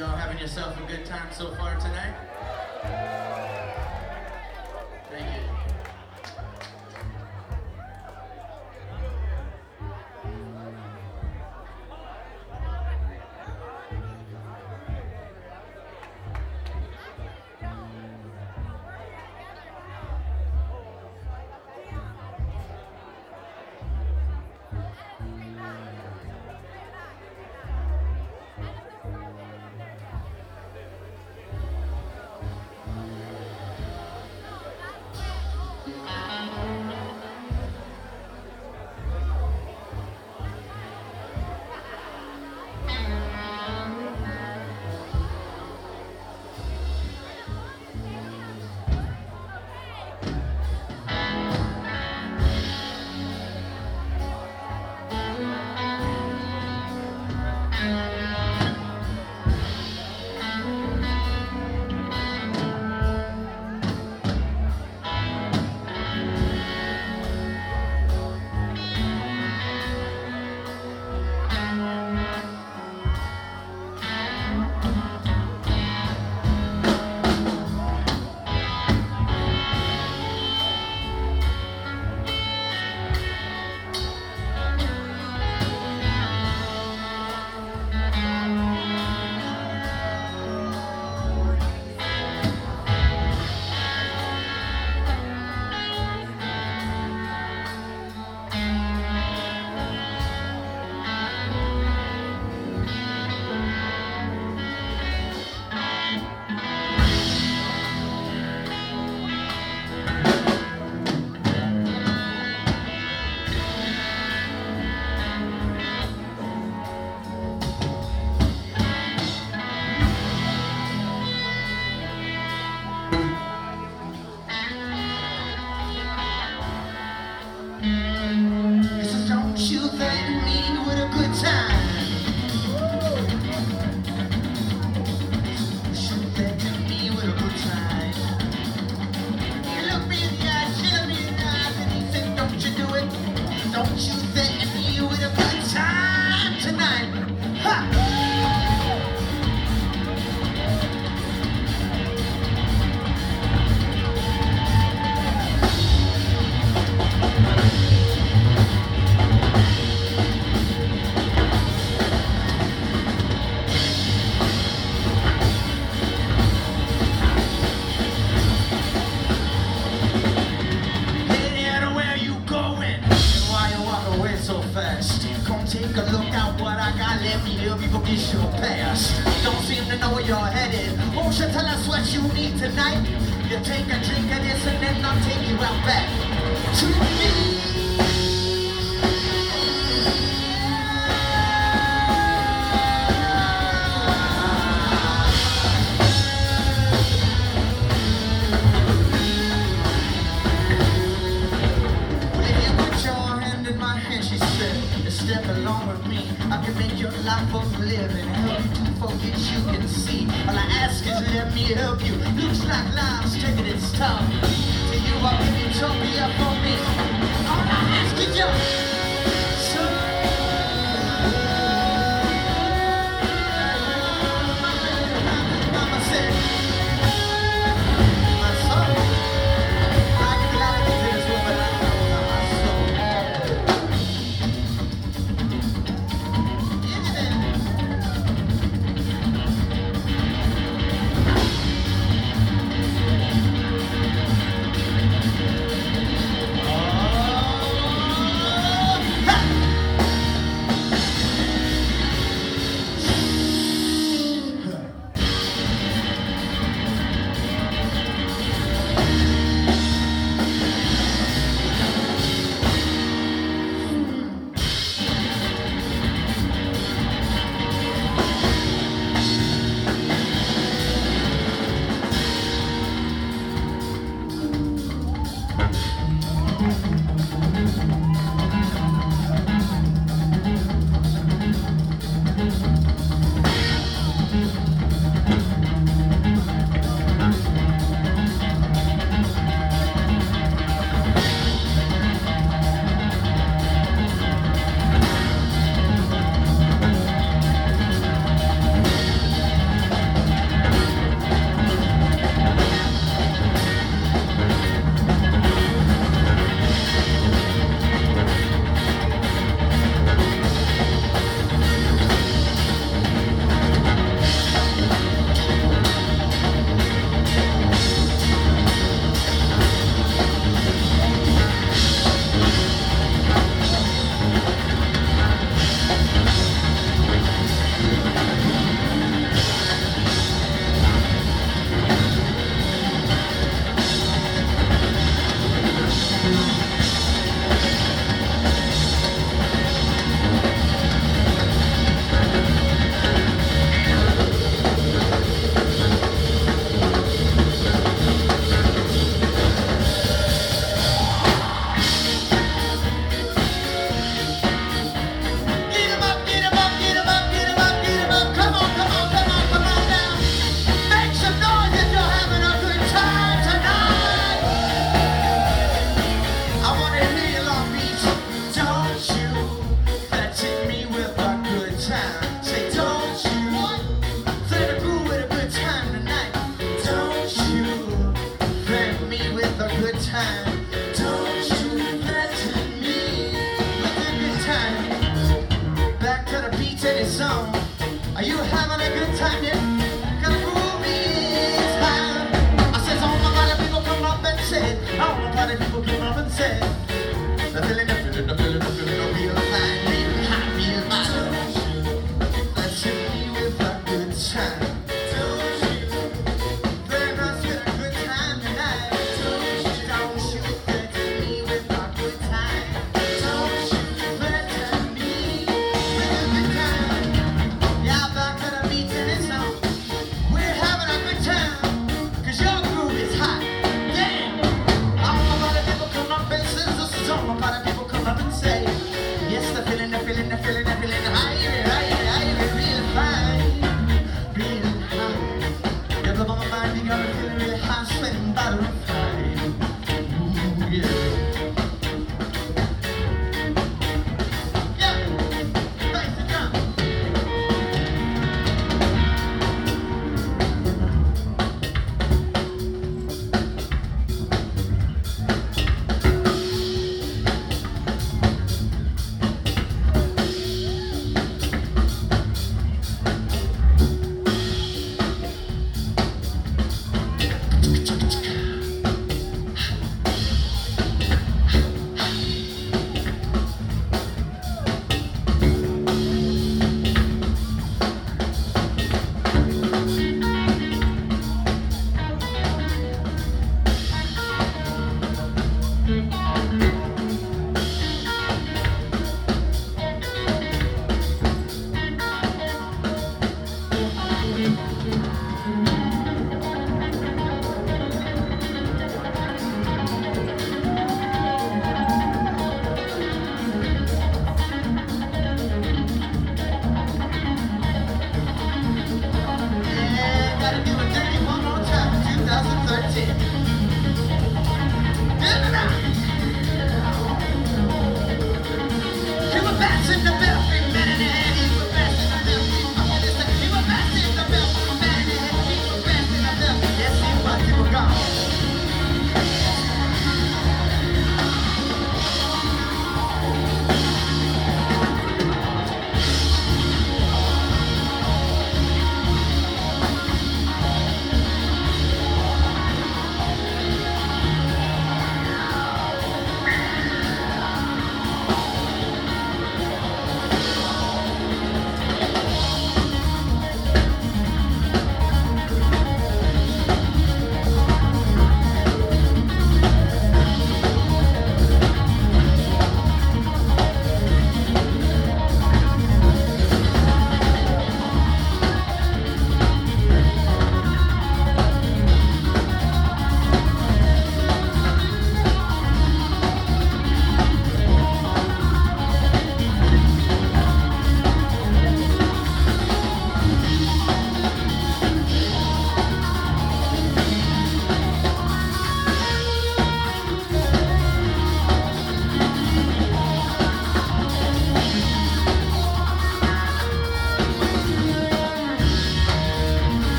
Y'all having yourself a good time so far tonight? Thank you. party people come up and say, yes, they're feeling, they're feeling, they're feeling, they're feeling higher, higher, higher, real fine, real high. You blow my mind, you got me feeling really high, sweating butterfly. Ooh, yeah.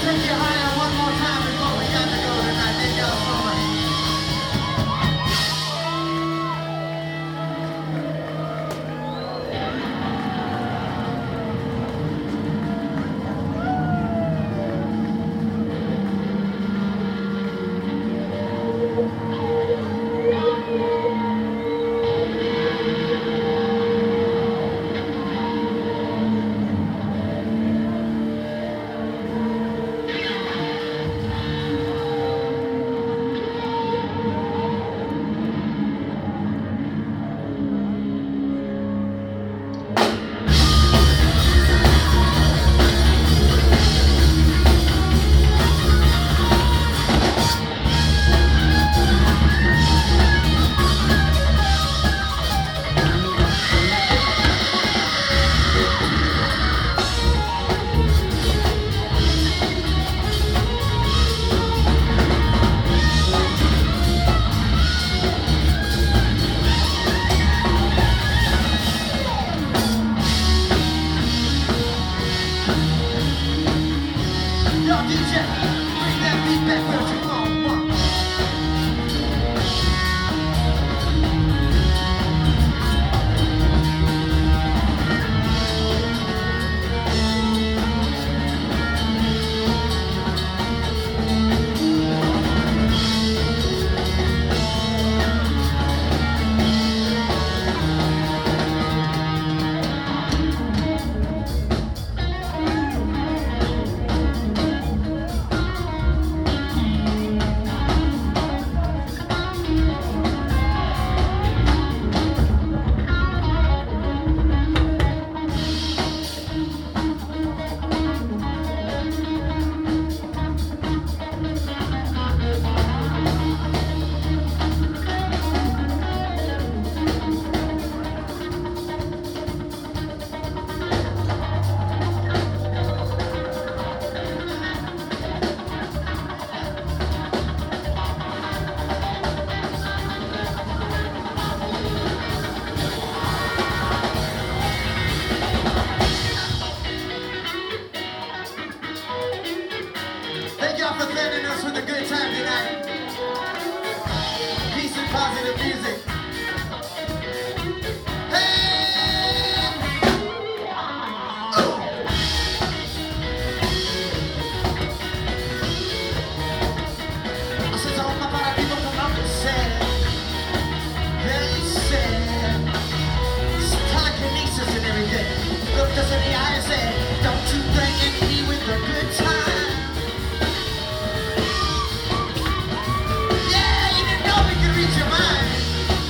take you higher one more time before we got to go tonight. Thank y'all so much. Yo, DJ, bring that beat back where you want. Thank y'all for sending us with a good time tonight. Peace and positive music. Hey! Ooh! I said to all my body people come up and say, very sad. It's telekinesis and everything. Looked us in the eye and said, don't you threaten me with a good time. Yeah, you didn't know we could reach your mind.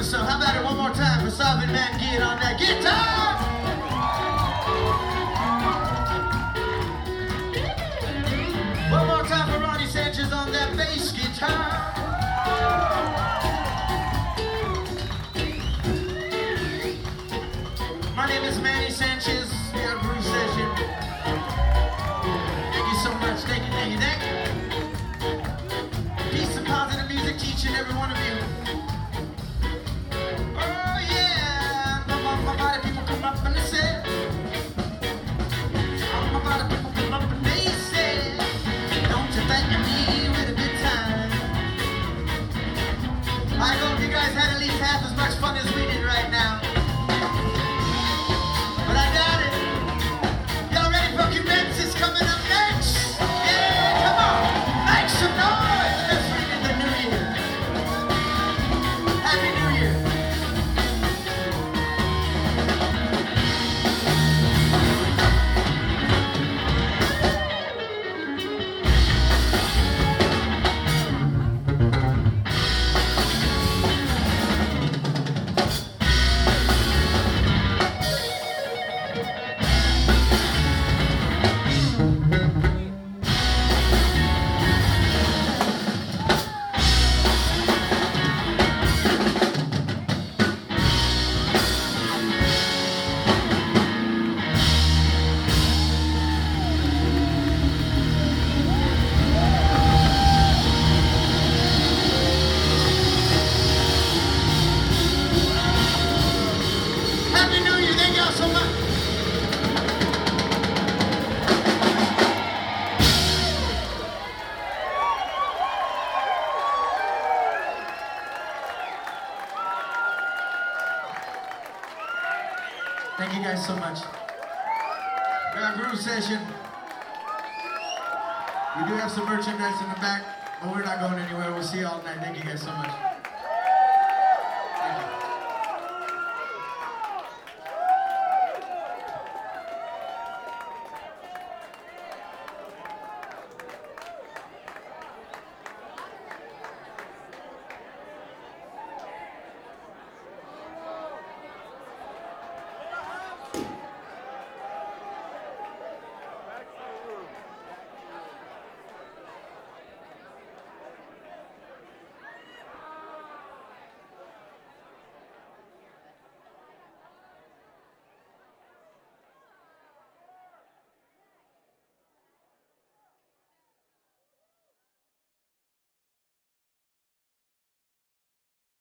So how about it one more time for Sovereign Man Geet on that guitar? One more time for Ronnie Sanchez on that bass guitar. My name is Manny Sanchez. We are Groove Session. Thank you so much. Thank you, thank you, thank you. Peace and positive music to each and every one of you. Oh yeah. A lot of people come up and they say. A lot of people come up and they say, don't you thank me with a good time. I hope you guys had at least half as much fun as we did right now. But I got it. Y'all ready for Cubensis coming up next? Yeah, come on. Make some noise. Let's ring in the new year. Happy New Year. Happy New Year. Thank y'all so much. Thank you guys so much. We got Groove Session. We do have some merchandise in the back, but we're not going anywhere. We'll see you all tonight. Thank you guys so much.